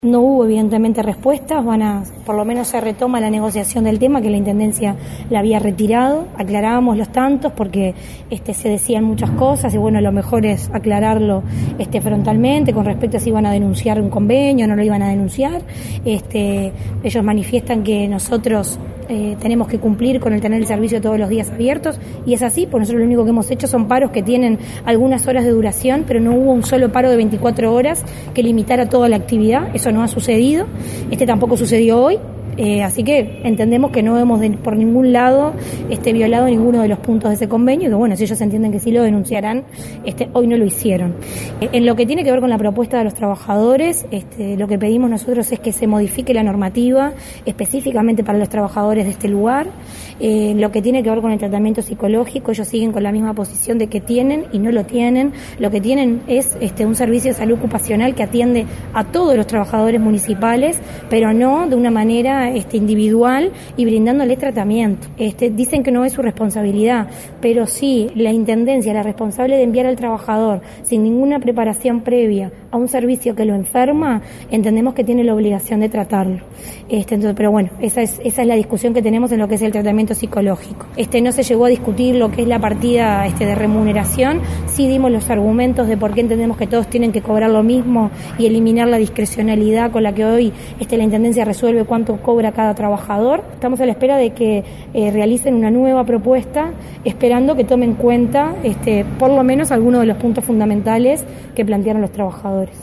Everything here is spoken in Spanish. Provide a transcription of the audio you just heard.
No hubo evidentemente respuestas, por lo menos se retoma la negociación del tema, que la Intendencia la había retirado, aclarábamos los tantos porque se decían muchas cosas y bueno, lo mejor es aclararlo frontalmente con respecto a si iban a denunciar un convenio o no lo iban a denunciar. Ellos manifiestan que nosotros tenemos que cumplir con el tener el servicio todos los días abiertos y es así, pues nosotros lo único que hemos hecho son paros que tienen algunas horas de duración, pero no hubo un solo paro de 24 horas que limitara toda la actividad. Eso no ha sucedido, tampoco sucedió hoy. Así que entendemos que no hemos por ningún lado violado ninguno de los puntos de ese convenio, que bueno, si ellos entienden que sí lo denunciarán, hoy no lo hicieron. En lo que tiene que ver con la propuesta de los trabajadores, lo que pedimos nosotros es que se modifique la normativa específicamente para los trabajadores de este lugar. Lo que tiene que ver con el tratamiento psicológico, ellos siguen con la misma posición de que tienen y no lo tienen. Lo que tienen es un servicio de salud ocupacional que atiende a todos los trabajadores municipales, pero no de una manera individual y brindándoles tratamiento. Dicen que no es su responsabilidad, pero sí la Intendencia, la responsable de enviar al trabajador sin ninguna preparación previa a un servicio que lo enferma, entendemos que tiene la obligación de tratarlo. Entonces, pero bueno, esa es la discusión que tenemos en lo que es el tratamiento psicológico. No se llegó a discutir lo que es la partida de remuneración, sí dimos los argumentos de por qué entendemos que todos tienen que cobrar lo mismo y eliminar la discrecionalidad con la que hoy la Intendencia resuelve cuánto cobra cada trabajador. Estamos a la espera de que realicen una nueva propuesta, esperando que tomen en cuenta por lo menos algunos de los puntos fundamentales que plantearon los trabajadores.